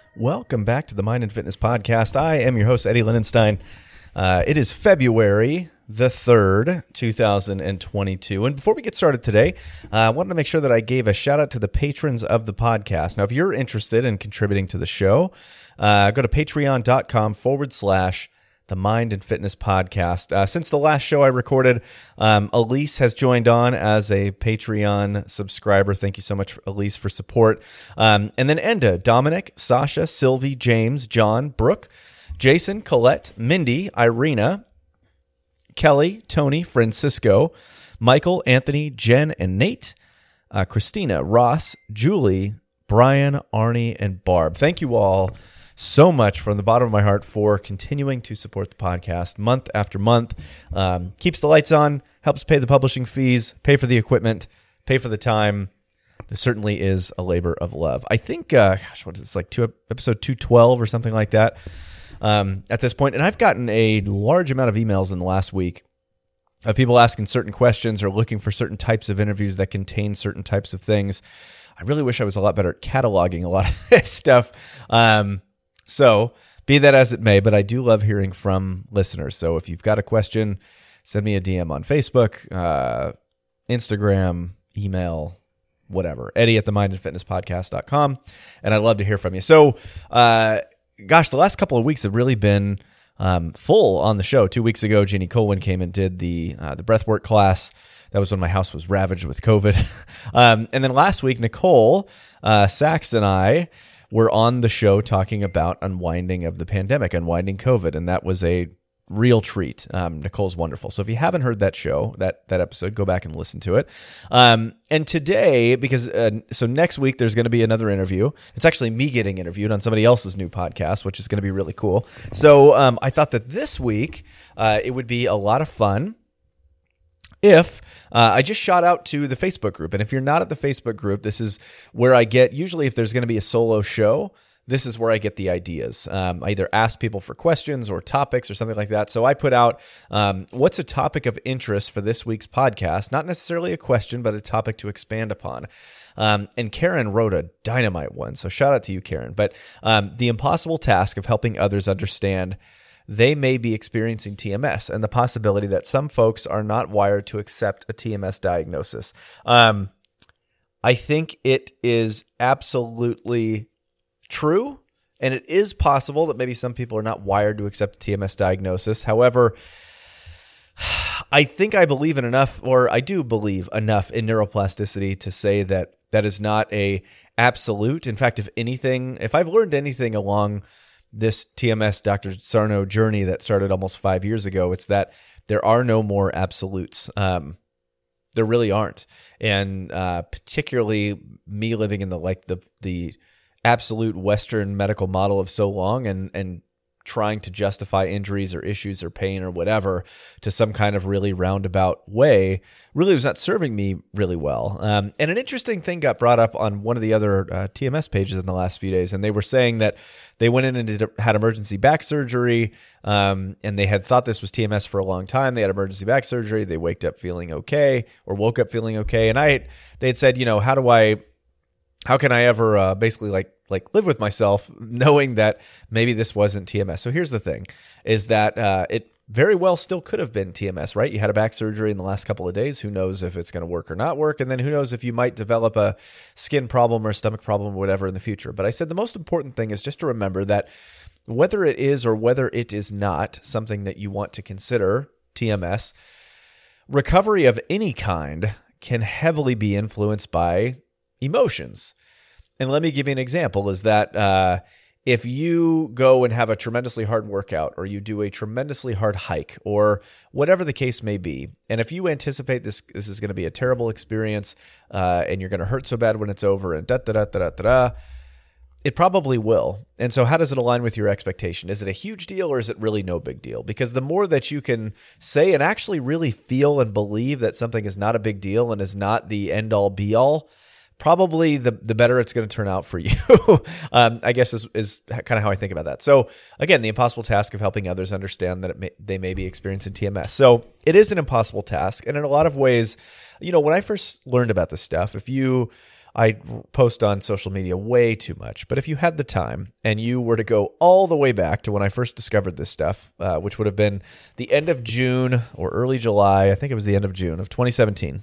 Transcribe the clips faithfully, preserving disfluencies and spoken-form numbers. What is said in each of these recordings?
Welcome back to the Mind and Fitness Podcast. I am your host, Eddie Lindenstein. Uh, it is February the third, two thousand twenty-two. And before we get started today, uh, I wanted to make sure that I gave a shout out to the patrons of the podcast. Now, if you're interested in contributing to the show, uh, go to patreon.com forward slash the Mind and Fitness Podcast. Uh, since the last show I recorded, um, Elise has joined on as a Patreon subscriber. Thank you so much, Elise, for support. Um, and then Enda, Dominic, Sasha, Sylvie, James, John, Brooke, Jason, Colette, Mindy, Irina, Kelly, Tony, Francisco, Michael, Anthony, Jen, and Nate, uh, Christina, Ross, Julie, Brian, Arnie, and Barb. Thank you all so much from the bottom of my heart for continuing to support the podcast month after month. Um, keeps the lights on, helps pay the publishing fees, pay for the equipment, pay for the time. This certainly is a labor of love. I think, uh, gosh, what is this, like two, episode two twelve or something like that um, at this point. And I've gotten a large amount of emails in the last week of people asking certain questions or looking for certain types of interviews that contain certain types of things. I really wish I was a lot better at cataloging a lot of this stuff. Um, So, be that as it may, but I do love hearing from listeners. So, if you've got a question, send me a D M on Facebook, uh, Instagram, email, whatever. Eddie at the mind and fitness podcast dot com. And I'd love to hear from you. So, uh, gosh, the last couple of weeks have really been um, full on the show. Two weeks ago, Jeannie Colwyn came and did the uh, the breathwork class. That was when my house was ravaged with COVID. um, and then last week, Nicole uh, Sachs and I were on the show talking about unwinding of the pandemic, unwinding COVID, and that was a real treat. Um, Nicole's wonderful. So if you haven't heard that show, that that episode, go back and listen to it. Um, and today, because uh, so next week there's going to be another interview. It's actually me getting interviewed on somebody else's new podcast, which is going to be really cool. So um, I thought that this week uh, it would be a lot of fun if uh, I just shot out to the Facebook group. And if you're not at the Facebook group, this is where I get, usually if there's going to be a solo show, this is where I get the ideas. Um, I either ask people for questions or topics or something like that. So I put out, um, what's a topic of interest for this week's podcast? Not necessarily a question, but a topic to expand upon. Um, and Karen wrote a dynamite one. So shout out to you, Karen. But um, the impossible task of helping others understand they may be experiencing T M S and the possibility that some folks are not wired to accept a T M S diagnosis. Um, I think it is absolutely true, and it is possible that maybe some people are not wired to accept a T M S diagnosis. However, I think I believe in enough, or I do believe enough in neuroplasticity to say that that is not a absolute. In fact, if anything, if I've learned anything along this T M S Doctor Sarno journey that started almost five years ago, it's that there are no more absolutes. Um, there really aren't. And uh, particularly me living in the like the the absolute Western medical model of so long and and trying to justify injuries or issues or pain or whatever to some kind of really roundabout way really was not serving me really well. Um, and an interesting thing got brought up on one of the other uh, T M S pages in the last few days, and they were saying that they went in and did, had emergency back surgery, um, and they had thought this was T M S for a long time. They had emergency back surgery. They waked up feeling okay or woke up feeling okay. And I, they had said, you know, how do I, how can I ever uh, basically like like live with myself knowing that maybe this wasn't T M S? So here's the thing, is that uh, it very well still could have been T M S, right? You had a back surgery in the last couple of days. Who knows if it's going to work or not work? And then who knows if you might develop a skin problem or a stomach problem or whatever in the future. But I said the most important thing is just to remember that whether it is or whether it is not something that you want to consider T M S, recovery of any kind can heavily be influenced by emotions. And let me give you an example, is that uh, if you go and have a tremendously hard workout, or you do a tremendously hard hike, or whatever the case may be, and if you anticipate this this is going to be a terrible experience, uh, and you're going to hurt so bad when it's over, and da da da da da da, it probably will. And so how does it align with your expectation? Is it a huge deal, or is it really no big deal? Because the more that you can say and actually really feel and believe that something is not a big deal and is not the end-all be-all, probably the the better it's going to turn out for you, um, I guess is, is kind of how I think about that. So again, the impossible task of helping others understand that it may, they may be experiencing T M S. So it is an impossible task. And in a lot of ways, you know, when I first learned about this stuff, if you I post on social media way too much. But if you had the time and you were to go all the way back to when I first discovered this stuff, uh, which would have been the end of June or early July, I think it was the end of June of twenty seventeen,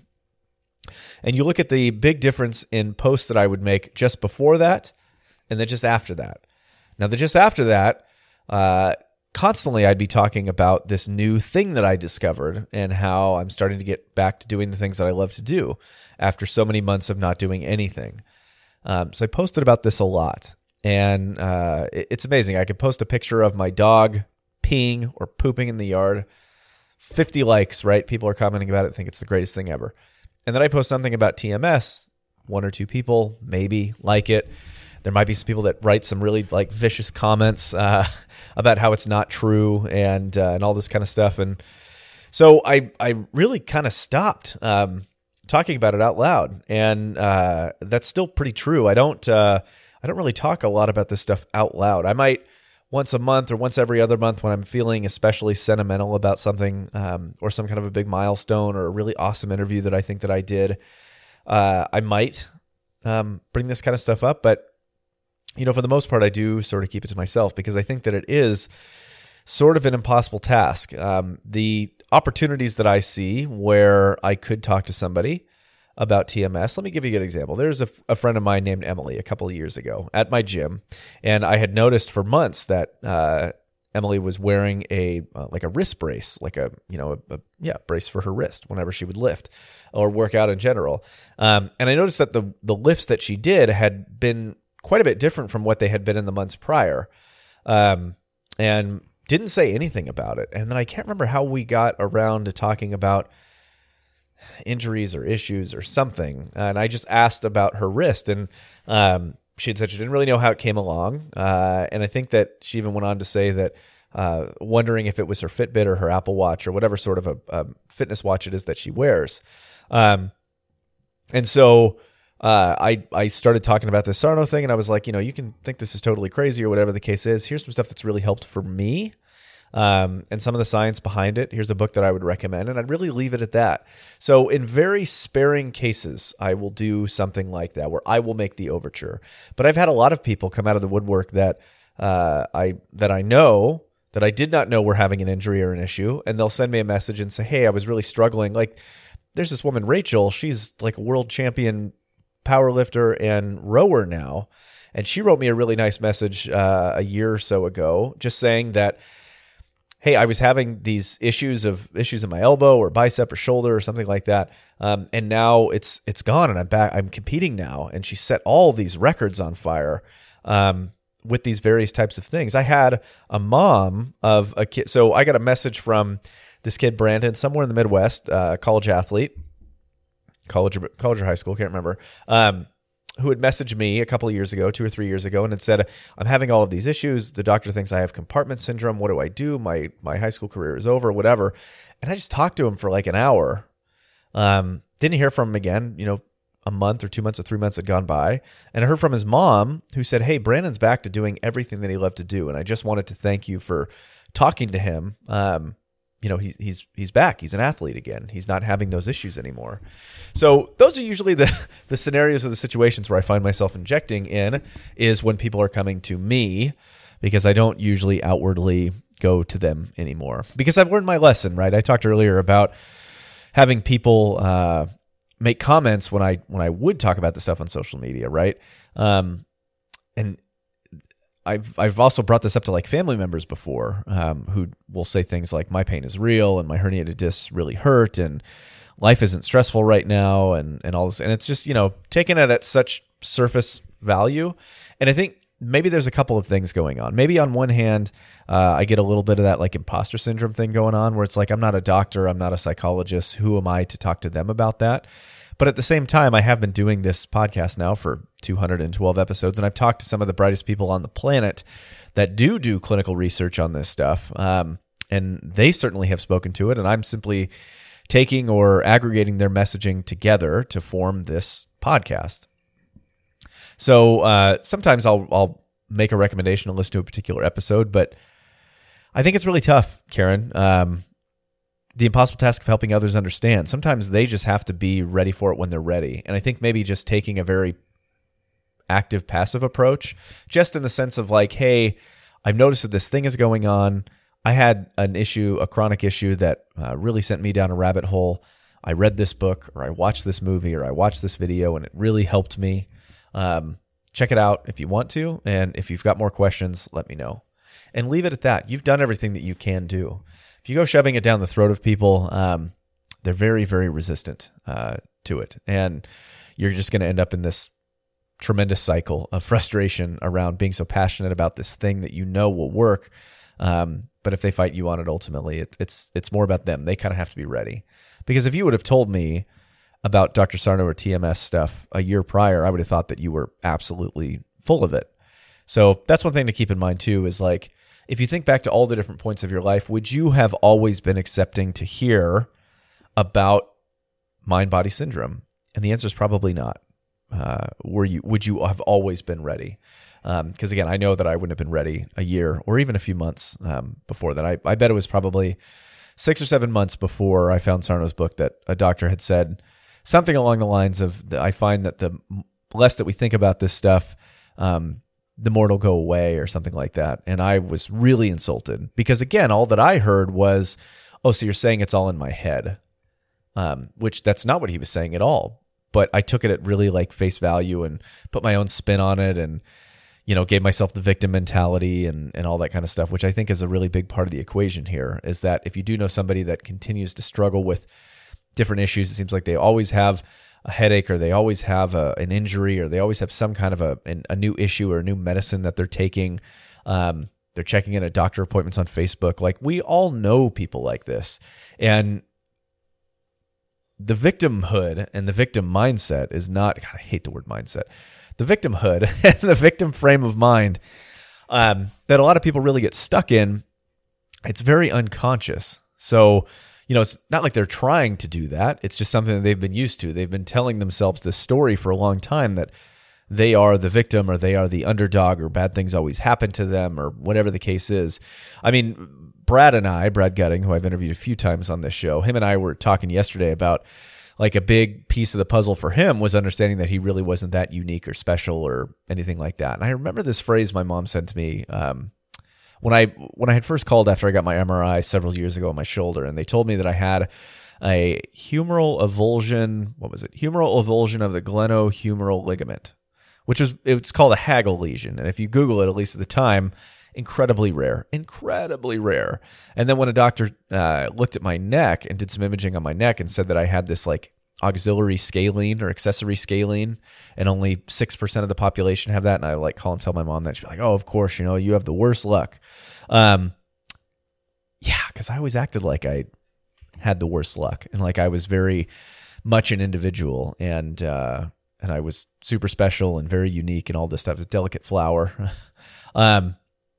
and you look at the big difference in posts that I would make just before that and then just after that. Now, the just after that, uh, constantly I'd be talking about this new thing that I discovered and how I'm starting to get back to doing the things that I love to do after so many months of not doing anything. Um, so I posted about this a lot, and uh, it, it's amazing. I could post a picture of my dog peeing or pooping in the yard, fifty likes, right? People are commenting about it, think it's the greatest thing ever. And then I post something about T M S, one or two people maybe like it. There might be some people that write some really like vicious comments uh, about how it's not true and uh, and all this kind of stuff. And so I I really kind of stopped um, talking about it out loud, and uh, that's still pretty true. I don't uh, I don't really talk a lot about this stuff out loud. I might once a month or once every other month when I'm feeling especially sentimental about something um, or some kind of a big milestone or a really awesome interview that I think that I did. Uh, I might um, bring this kind of stuff up, but you know, for the most part, I do sort of keep it to myself because I think that it is sort of an impossible task. Um, the opportunities that I see where I could talk to somebody about T M S, let me give you a good example. There's a, a friend of mine named Emily a couple of years ago at my gym, and I had noticed for months that uh, Emily was wearing a uh, like a wrist brace, like a you know a, a yeah brace for her wrist whenever she would lift or work out in general. Um, and I noticed that the the lifts that she did had been quite a bit different from what they had been in the months prior, um, and didn't say anything about it. And then I can't remember how we got around to talking about injuries or issues or something. And I just asked about her wrist, and um, she had said she didn't really know how it came along. Uh, and I think that she even went on to say that uh, wondering if it was her Fitbit or her Apple Watch or whatever sort of a, a fitness watch it is that she wears. Um, and so Uh, I, I started talking about this Sarno thing, and I was like, you know, you can think this is totally crazy or whatever the case is. Here's some stuff that's really helped for me um, and some of the science behind it. Here's a book that I would recommend, and I'd really leave it at that. So in very sparing cases, I will do something like that where I will make the overture. But I've had a lot of people come out of the woodwork that uh, I that I know that I did not know were having an injury or an issue, and they'll send me a message and say, hey, I was really struggling. Like, there's this woman, Rachel, she's like a world champion power lifter and rower now. And she wrote me a really nice message uh, a year or so ago, just saying that, hey, I was having these issues of issues in my elbow or bicep or shoulder or something like that. Um, and now it's, it's gone and I'm back, I'm competing now. And she set all these records on fire um, with these various types of things. I had a mom of a kid. So I got a message from this kid, Brandon, somewhere in the Midwest, uh, college athlete. College or, college or high school, can't remember, um, who had messaged me a couple of years ago, two or three years ago, and had said, I'm having all of these issues. The doctor thinks I have compartment syndrome. What do I do? My my high school career is over, whatever. And I just talked to him for like an hour. Um, didn't hear from him again. You know, a month or two months or three months had gone by. And I heard from his mom who said, hey, Brandon's back to doing everything that he loved to do. And I just wanted to thank you for talking to him. Um, you know, he, he's he's back. He's an athlete again. He's not having those issues anymore. So those are usually the, the scenarios or the situations where I find myself injecting in is when people are coming to me because I don't usually outwardly go to them anymore. Because I've learned my lesson, right? I talked earlier about having people uh, make comments when I when I would talk about this stuff on social media, right? Um, and I've I've also brought this up to like family members before um, who will say things like my pain is real and my herniated discs really hurt and life isn't stressful right now and, and all this. And it's just, you know, taken it at such surface value. And I think maybe there's a couple of things going on. Maybe on one hand, uh, I get a little bit of that like imposter syndrome thing going on where it's like, I'm not a doctor, I'm not a psychologist. Who am I to talk to them about that? But at the same time, I have been doing this podcast now for two hundred twelve episodes, and I've talked to some of the brightest people on the planet that do do clinical research on this stuff, um, and they certainly have spoken to it, and I'm simply taking or aggregating their messaging together to form this podcast. So uh, sometimes I'll, I'll make a recommendation and listen to a particular episode, but I think it's really tough, Karen. Um, the impossible task of helping others understand. Sometimes they just have to be ready for it when they're ready. And I think maybe just taking a very active, passive approach, just in the sense of like, hey, I've noticed that this thing is going on. I had an issue, a chronic issue that uh, really sent me down a rabbit hole. I read this book, or I watched this movie, or I watched this video, and it really helped me. Um, check it out if you want to. And if you've got more questions, let me know. And leave it at that. You've done everything that you can do. If you go shoving it down the throat of people, um, they're very, very resistant uh, to it. And you're just going to end up in this tremendous cycle of frustration around being so passionate about this thing that you know will work. Um, but if they fight you on it, ultimately, it, it's it's more about them. They kind of have to be ready. Because if you would have told me about Doctor Sarno or T M S stuff a year prior, I would have thought that you were absolutely full of it. So that's one thing to keep in mind too, is like, if you think back to all the different points of your life, would you have always been accepting to hear about mind-body syndrome? And the answer is probably not. Uh, were you? Would you have always been ready? Because um, again, I know that I wouldn't have been ready a year or even a few months um, before that. I, I bet it was probably six or seven months before I found Sarno's book that a doctor had said something along the lines of, I find that the less that we think about this stuff, um, the more it'll go away, or something like that. And I was really insulted because, again, all that I heard was, oh, so you're saying it's all in my head, um, which that's not what he was saying at all. But I took it at really like face value and put my own spin on it, and, you know, gave myself the victim mentality and, and all that kind of stuff, which I think is a really big part of the equation here, is that if you do know somebody that continues to struggle with different issues, it seems like they always have a headache, or they always have a, an injury, or they always have some kind of a, a new issue or a new medicine that they're taking. Um, they're checking in at doctor appointments on Facebook. Like, we all know people like this. And the victimhood and the victim mindset is not, God, I hate the word mindset, the victimhood and the victim frame of mind um, that a lot of people really get stuck in. It's very unconscious. So, you know, it's not like they're trying to do that. It's just something that they've been used to. They've been telling themselves this story for a long time that they are the victim, or they are the underdog, or bad things always happen to them, or whatever the case is. I mean, Brad and I, Brad Gutting, who I've interviewed a few times on this show, him and I were talking yesterday about, like, a big piece of the puzzle for him was understanding that he really wasn't that unique or special or anything like that. And I remember this phrase my mom said to me, um, When I when I had first called after I got my M R I several years ago on my shoulder, and they told me that I had a humeral avulsion, what was it? Humeral avulsion of the glenohumeral ligament, which was, it's called a Hagel lesion. And if you Google it, at least at the time, incredibly rare, incredibly rare. And then when a doctor uh, looked at my neck and did some imaging on my neck and said that I had this like auxiliary scalene or accessory scalene, and only six percent of the population have that. And I like call and tell my mom that. She'd be like, oh, of course, you know, you have the worst luck. Um, yeah, because I always acted like I had the worst luck, and like I was very much an individual, and uh, and I was super special and very unique and all this stuff, a delicate flower. um,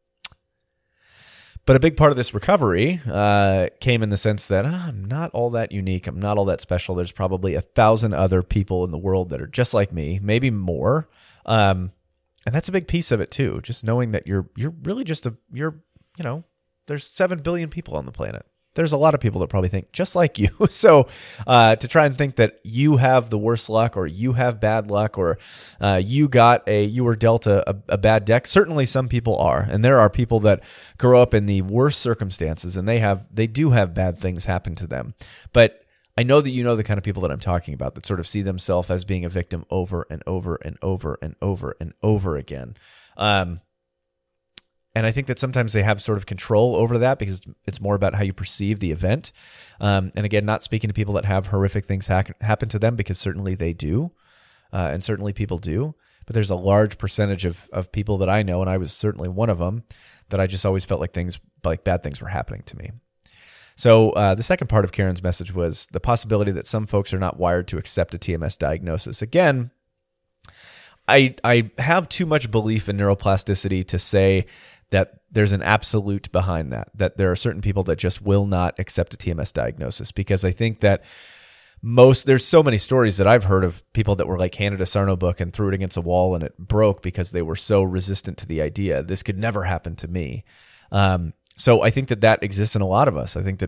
But a big part of this recovery uh, came in the sense that oh, I'm not all that unique. I'm not all that special. There's probably a thousand other people in the world that are just like me, maybe more. Um, and that's a big piece of it too. Just knowing that you're you're really just a you're you know there's seven billion people on the planet. There's a lot of people that probably think just like you. So uh, to try and think that you have the worst luck, or you have bad luck, or uh, you got a you were dealt a, a, a bad deck. Certainly, some people are, and there are people that grow up in the worst circumstances, and they have they do have bad things happen to them. But I know that you know the kind of people that I'm talking about, that sort of see themselves as being a victim over and over and over and over and over again. Um, And I think that sometimes they have sort of control over that because it's more about how you perceive the event. Um, and again, not speaking to people that have horrific things ha- happen to them, because certainly they do, uh, and certainly people do. But there's a large percentage of of people that I know, and I was certainly one of them, that I just always felt like things, like bad things were happening to me. So uh, the second part of Karen's message was the possibility that some folks are not wired to accept a T M S diagnosis. Again, I I have too much belief in neuroplasticity to say that there's an absolute behind that, that there are certain people that just will not accept a T M S diagnosis, because I think that most, there's so many stories that I've heard of people that were like handed a Sarno book and threw it against a wall and it broke because they were so resistant to the idea. This could never happen to me. Um, so I think that that exists in a lot of us. I think that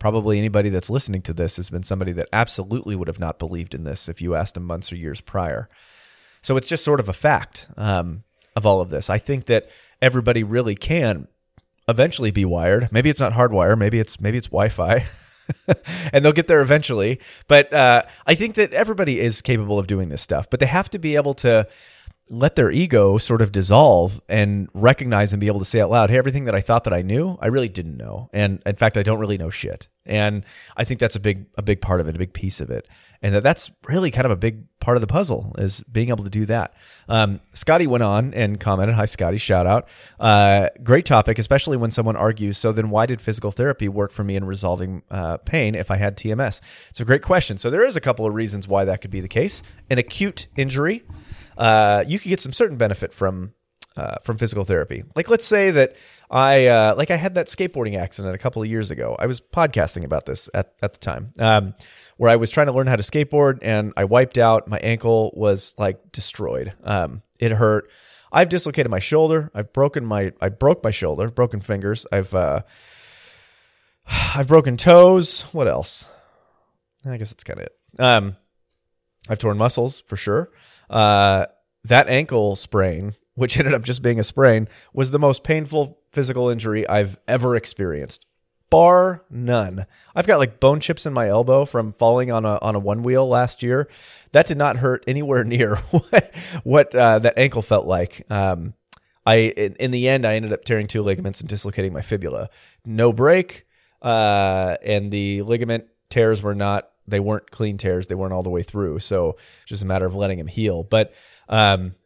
probably anybody that's listening to this has been somebody that absolutely would have not believed in this if you asked them months or years prior. So it's just sort of a fact um, of all of this. I think that everybody really can eventually be wired. Maybe it's not hardwire. Maybe it's maybe it's Wi-Fi. And they'll get there eventually. But uh, I think that everybody is capable of doing this stuff. But they have to be able to let their ego sort of dissolve and recognize and be able to say out loud, hey, everything that I thought that I knew, I really didn't know. And in fact, I don't really know shit. And I think that's a big, a big part of it, a big piece of it. And that that's really kind of a big part of the puzzle is being able to do that. Um, Scotty went on and commented, hi, Scotty, shout out. Uh, great topic, especially when someone argues, so then why did physical therapy work for me in resolving uh, pain if I had T M S? It's a great question. So there is a couple of reasons why that could be the case. An acute injury, uh, you could get some certain benefit from uh, from physical therapy. Like, let's say that I uh, like I had that skateboarding accident a couple of years ago. I was podcasting about this at, at the time, um, where I was trying to learn how to skateboard and I wiped out. My ankle was like destroyed. Um, it hurt. I've dislocated my shoulder. I've broken my I broke my shoulder, broken fingers. I've uh, I've broken toes. What else? I guess that's kind of it. Um, I've torn muscles for sure. Uh, that ankle sprain, which ended up just being a sprain, was the most painful physical injury I've ever experienced, bar none. I've got like bone chips in my elbow from falling on a on a one wheel last year. That did not hurt anywhere near what, what uh, that ankle felt like. Um, I in, in the end, I ended up tearing two ligaments and dislocating my fibula. No break, uh, and the ligament tears were not. They weren't clean tears. They weren't all the way through. So it's just a matter of letting them heal. But um,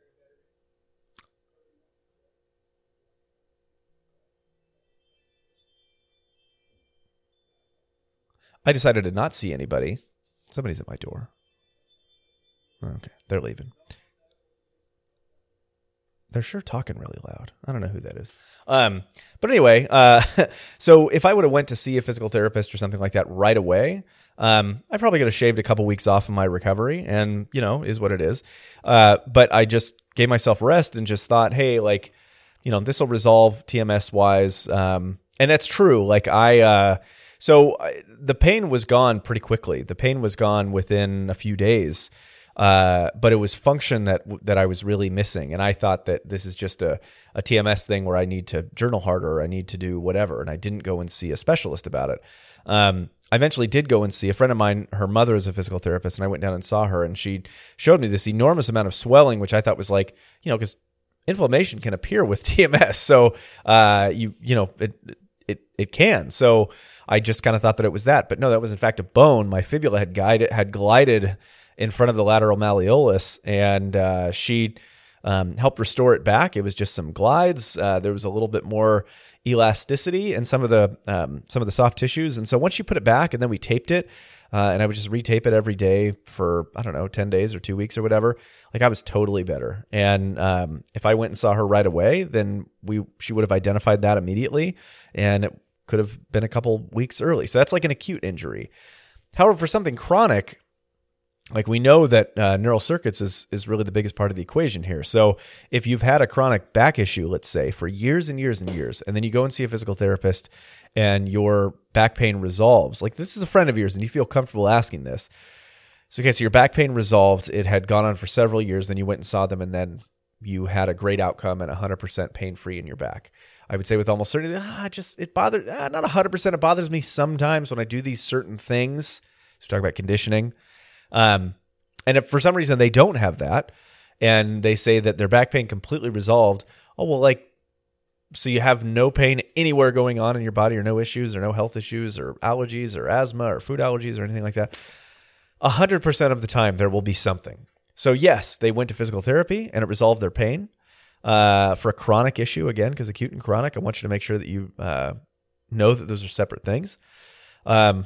I decided to not see anybody. Somebody's at my door. Okay, they're leaving. They're sure talking really loud. I don't know who that is. Um, but anyway, uh, so if I would have went to see a physical therapist or something like that right away, um, I probably could have shaved a couple weeks off of my recovery, and you know, is what it is. Uh, but I just gave myself rest and just thought, hey, like, you know, this will resolve T M S wise. Um, and that's true. Like I, uh, so I, the pain was gone pretty quickly. The pain was gone within a few days. Uh, but it was function that that I was really missing. And I thought that this is just a, a T M S thing where I need to journal harder, or I need to do whatever. And I didn't go and see a specialist about it. Um, I eventually did go and see a friend of mine. Her mother is a physical therapist, and I went down and saw her, and she showed me this enormous amount of swelling, which I thought was like, you know, because inflammation can appear with T M S. So, uh, you you know, it it it can. So I just kind of thought that it was that. But no, that was in fact a bone. My fibula had guided, had glided in front of the lateral malleolus, and uh, she um, helped restore it back. It was just some glides. Uh, there was a little bit more elasticity in some of the um, some of the soft tissues, and so once she put it back, and then we taped it, uh, and I would just retape it every day for I don't know ten days or two weeks or whatever. Like I was totally better. And um, if I went and saw her right away, then we she would have identified that immediately, and it could have been a couple weeks early. So that's like an acute injury. However, for something chronic, like we know that uh, neural circuits is is really the biggest part of the equation here. So if you've had a chronic back issue, let's say, for years and years and years, and then you go and see a physical therapist and your back pain resolves, like this is a friend of yours and you feel comfortable asking this. So, okay, so your back pain resolved. It had gone on for several years. Then you went and saw them, and then you had a great outcome and one hundred percent pain-free in your back. I would say with almost certainty, ah, just it bothers, ah, not one hundred percent. It bothers me sometimes when I do these certain things. So we talk about conditioning. Um, and if for some reason they don't have that, and they say that their back pain completely resolved, oh, well, like, so you have no pain anywhere going on in your body, or no issues, or no health issues, or allergies, or asthma, or food allergies, or anything like that. A hundred percent of the time there will be something. So yes, they went to physical therapy and it resolved their pain, uh, for a chronic issue, again, because acute and chronic, I want you to make sure that you, uh, know that those are separate things. Um,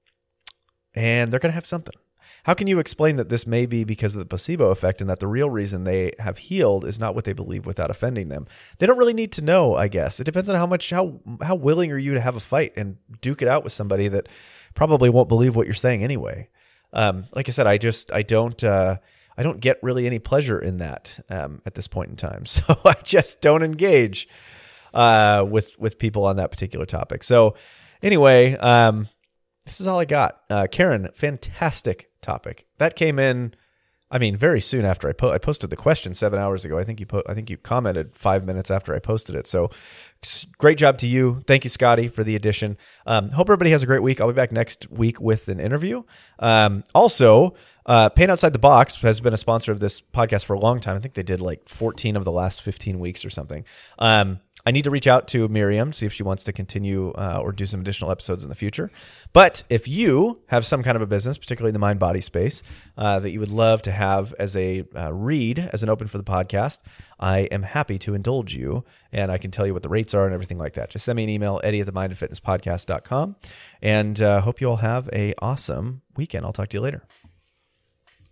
and they're going to have something. How can you explain that this may be because of the placebo effect, and that the real reason they have healed is not what they believe without offending them? They don't really need to know, I guess. It depends on how much, how how willing are you to have a fight and duke it out with somebody that probably won't believe what you're saying anyway. Um, like I said, I just, I don't, uh, I don't get really any pleasure in that um, at this point in time. So I just don't engage uh, with with people on that particular topic. So anyway, um, this is all I got. Uh, Karen, fantastic topic. That came in, I mean, very soon after I, po- I posted the question seven hours ago. I think you po- I think you commented five minutes after I posted it. So great job to you. Thank you, Scotty, for the addition. Um, hope everybody has a great week. I'll be back next week with an interview. Um, also, uh, Paint Outside the Box has been a sponsor of this podcast for a long time. I think they did like fourteen of the last fifteen weeks or something. Um, I need to reach out to Miriam, see if she wants to continue uh, or do some additional episodes in the future. But if you have some kind of a business, particularly in the mind-body space, uh, that you would love to have as a uh, read, as an open for the podcast, I am happy to indulge you, and I can tell you what the rates are and everything like that. Just send me an email, Eddie at the mind and fitness podcast dot com, and uh, hope you all have a awesome weekend. I'll talk to you later.